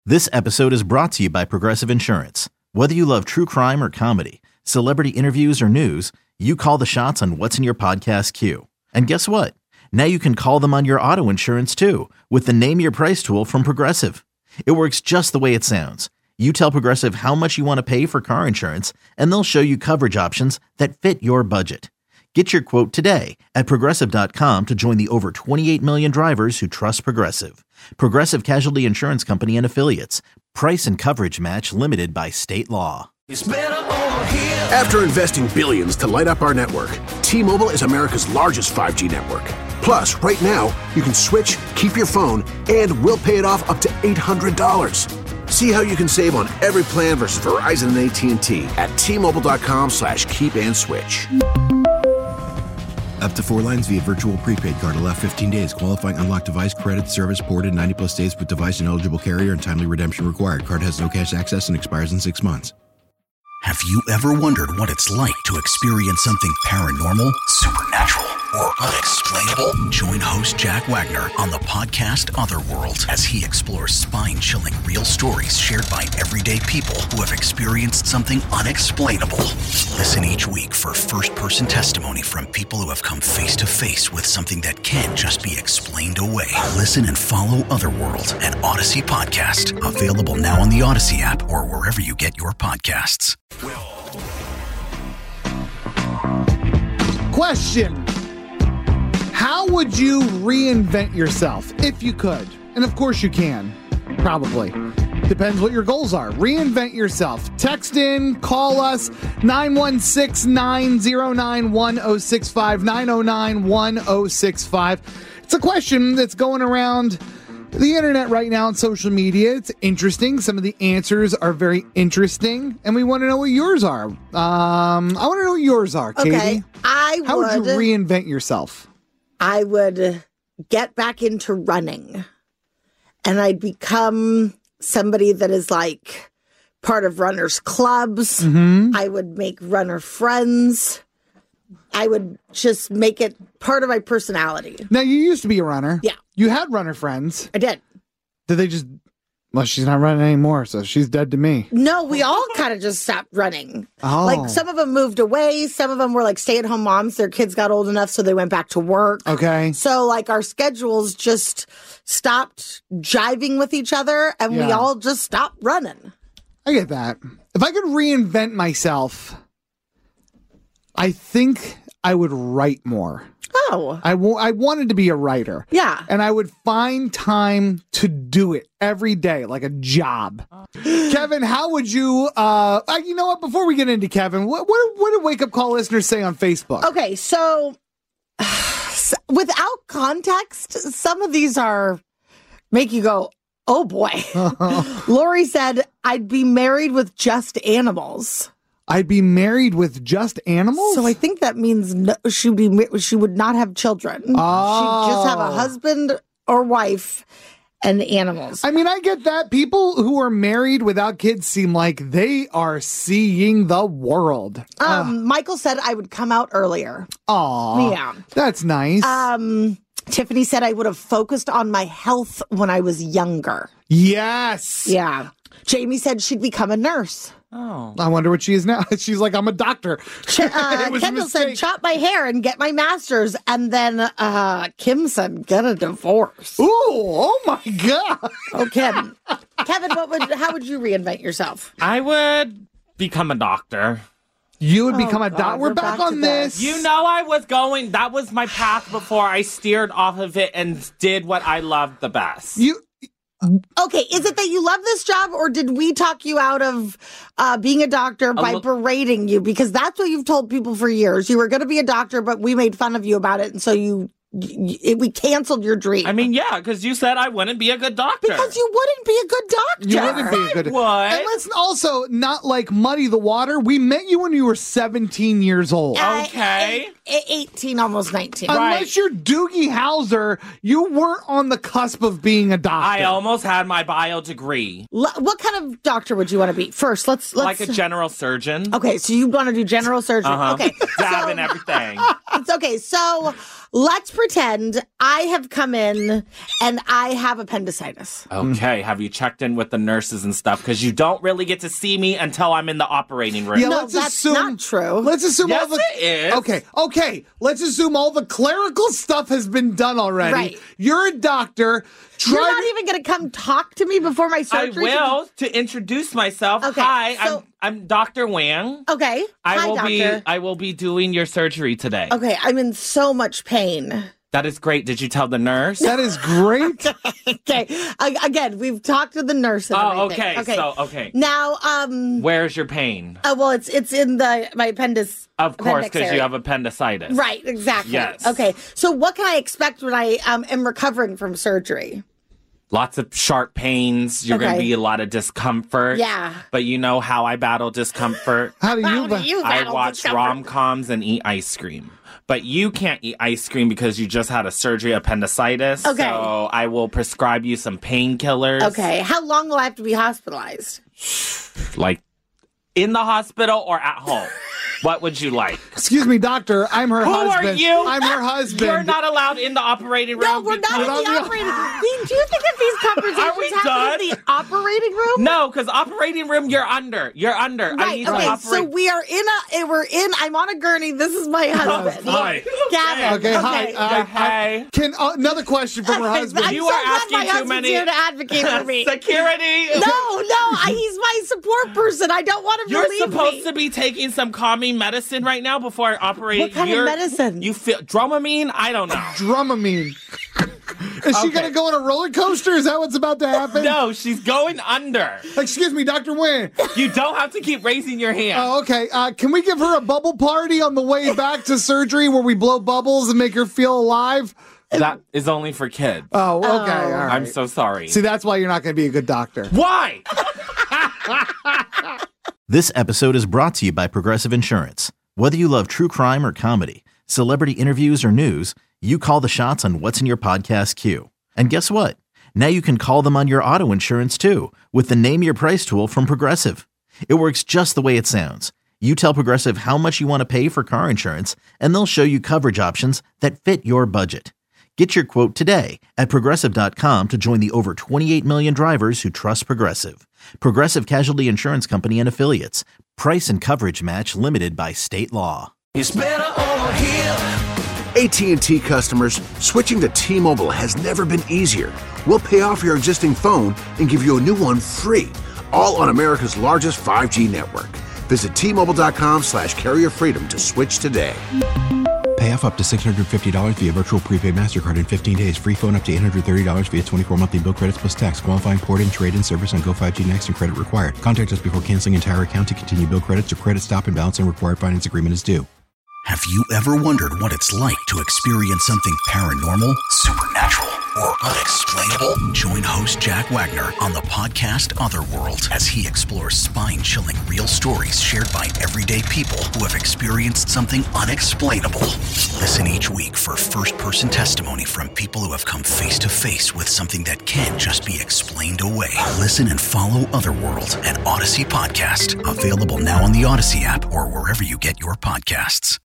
This episode is brought to you by Progressive Insurance. Whether you love true crime or comedy, celebrity interviews or news, you call the shots on what's in your podcast queue. And guess what? Now you can call them on your auto insurance too with the Name Your Price tool from Progressive. It works just the way it sounds. You tell Progressive how much you want to pay for car insurance, and they'll show you coverage options that fit your budget. Get your quote today at Progressive.com to join the over 28 million drivers who trust Progressive. Progressive Casualty Insurance Company and Affiliates. Price and coverage match limited by state law. After investing billions to light up our network, T-Mobile is America's largest 5G network. Plus, right now, you can switch, keep your phone, and we'll pay it off up to $800. See how you can save on every plan versus Verizon and AT&T at T-Mobile.com/keep-and-switch. Up to 4 lines via virtual prepaid card. Allow 15 days. Qualifying unlocked device credit service ported 90-plus days with device and eligible carrier and timely redemption required. Card has no cash access and expires in 6 months. Have you ever wondered what it's like to experience something paranormal, supernatural, or unexplainable? Join host Jack Wagner on the podcast Otherworld as he explores spine-chilling real stories shared by everyday people who have experienced something unexplainable. Listen each week for first-person testimony from people who have come face-to-face with something that can't just be explained away. Listen and follow Otherworld, an Odyssey podcast. Available now on the Odyssey app or wherever you get your podcasts. Question: how would you reinvent yourself if you could? And of course you can. Probably. Depends what your goals are. Reinvent yourself. Text in, call us, 916-909-1065, 909-1065. It's a question that's going around the internet right now on social media. It's interesting. Some of the answers are very interesting, and we want to know what yours are. I want to know what yours are, Katie. Okay, How would you reinvent yourself? I would get back into running, and I'd become somebody that is like part of runners' clubs. Mm-hmm. I would make runner friends. I would just make it part of my personality. Now, you used to be a runner. Yeah. You had runner friends. I did. Did they just... Well, she's not running anymore, so she's dead to me. No, we all kind of just stopped running. Oh. Like, some of them moved away. Some of them were like stay-at-home moms. Their kids got old enough, so they went back to work. Okay. So, like, our schedules just stopped jiving with each other, and we all just stopped running. I get that. If I could reinvent myself, I think I would write more. Oh. I wanted to be a writer. Yeah. And I would find time to do it every day, like a job. Kevin, how would you, you know what, before we get into Kevin, what do Wake Up Call listeners say on Facebook? Okay, so without context, some of these make you go, oh boy. Lori said, I'd be married with just animals. I'd be married with just animals? So I think that means she would not have children. Oh. She'd just have a husband or wife and animals. I mean, I get that. People who are married without kids seem like they are seeing the world. Michael said I would come out earlier. Aw. Yeah. That's nice. Tiffany said I would have focused on my health when I was younger. Yes. Yeah. Jamie said she'd become a nurse. Oh. I wonder what she is now. She's like, I'm a doctor. Kendall said, chop my hair and get my master's. And then Kim said, get a divorce. Ooh, oh my God. Oh, Kim. Kevin, how would you reinvent yourself? I would become a doctor. You would become a doctor? We're back on this. You know that was my path before I steered off of it and did what I loved the best. Okay, is it that you love this job, or did we talk you out of being a doctor by berating you? Because that's what you've told people for years. You were going to be a doctor, but we made fun of you about it, and so we canceled your dream. I mean, yeah, because you said I wouldn't be a good doctor. Because you wouldn't be a good doctor. You wouldn't be a good doctor. And let's also not like muddy the water. We met you when you were 17 years old. Okay. 18, almost 19. Unless you're Doogie Howser, you weren't on the cusp of being a doctor. I almost had my bio degree. What kind of doctor would you want to be? First, let's like a general surgeon. Okay, so you want to do general surgery. Uh-huh. Okay. Dabbing everything. Okay, so let's pretend I have come in and I have appendicitis. Okay, have you checked in with the nurses and stuff? Because you don't really get to see me until I'm in the operating room. Yeah, No, let's that's assume, not true. Let's assume Yes, all the. it is. Okay. Let's assume all the clerical stuff has been done already. Right. You're a doctor. You're not even going to come talk to me before my I surgery? will, to introduce myself. Okay, Hi, so- I'm Dr. Wang. Okay. Hi, doctor. I will be doing your surgery today. Okay, I'm in so much pain. That is great. Did you tell the nurse? That is great. Okay. Again, we've talked to the nurse and everything. Okay. Now, Where's your pain? well, it's in my appendix. Of course, appendix because you area. have appendicitis. Right, exactly. Yes. Okay, so what can I expect when I am recovering from surgery? Lots of sharp pains. You're going to Okay. be a lot of discomfort. Yeah. But you know how I battle discomfort? How do you? How do you I battle watch discomfort? rom-coms and eat ice cream. But you can't eat ice cream because you just had a surgery, appendicitis. Okay. So I will prescribe you some painkillers. Okay, how long will I have to be hospitalized? Like in the hospital or at home? What would you like? Excuse me, doctor. I'm her Who husband. are you? I'm her husband. You're not allowed in the operating room. No, we're not in because- the operating room. Do you think that these conversations Are we happen in the operating room? No, because operating room, you're under. You're under. I Right. need to Okay. operate. So I'm on a gurney. This is my husband. Hi. Gavin. Okay, hi. Hey. Can another question from her husband? I'm You so are glad asking my too husband's many- here to advocate for me. Security. No, he's my support person. I don't want him You're to leave supposed me. to be taking some calming medicine right now before I operate. What kind of medicine? You feel Dramamine? I don't know. Dramamine. Is she Okay. going to go on a roller coaster? Is that what's about to happen? No, she's going under. Excuse me, Dr. Wynn. You don't have to keep raising your hand. Oh, okay. Can we give her a bubble party on the way back to surgery where we blow bubbles and make her feel alive? That is only for kids. Oh, okay. All right. I'm so sorry. See, that's why you're not going to be a good doctor. Why? This episode is brought to you by Progressive Insurance. Whether you love true crime or comedy, celebrity interviews or news, you call the shots on what's in your podcast queue. And guess what? Now you can call them on your auto insurance too with the Name Your Price tool from Progressive. It works just the way it sounds. You tell Progressive how much you want to pay for car insurance, and they'll show you coverage options that fit your budget. Get your quote today at Progressive.com to join the over 28 million drivers who trust Progressive. Progressive Casualty Insurance Company and Affiliates. Price and coverage match limited by state law. It's better over here. AT&T customers, switching to T-Mobile has never been easier. We'll pay off your existing phone and give you a new one free, all on America's largest 5G network. Visit T-Mobile.com/carrier freedom to switch today. Pay off up to $650 via virtual prepaid MasterCard in 15 days. Free phone up to $830 via 24 monthly bill credits plus tax. Qualifying port-in, trade-in service on Go 5G Next and credit required. Contact us before canceling entire account to continue bill credits or credit stop and balance and required finance agreement is due. Have you ever wondered what it's like to experience something paranormal, supernatural, or unexplainable? Join host Jack Wagner on the podcast Otherworld as he explores spine-chilling real stories shared by everyday people who have experienced something unexplainable. Listen each week for first-person testimony from people who have come face-to-face with something that can't just be explained away. Listen and follow Otherworld, an Odyssey podcast. Available now on the Odyssey app or wherever you get your podcasts.